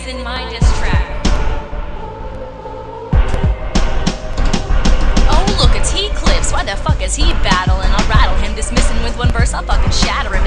is in my diss track. Oh, look, it's Heathcliff. Why the fuck is he battling? I'll rattle him, dismissing with one verse, I'll fucking shatter him.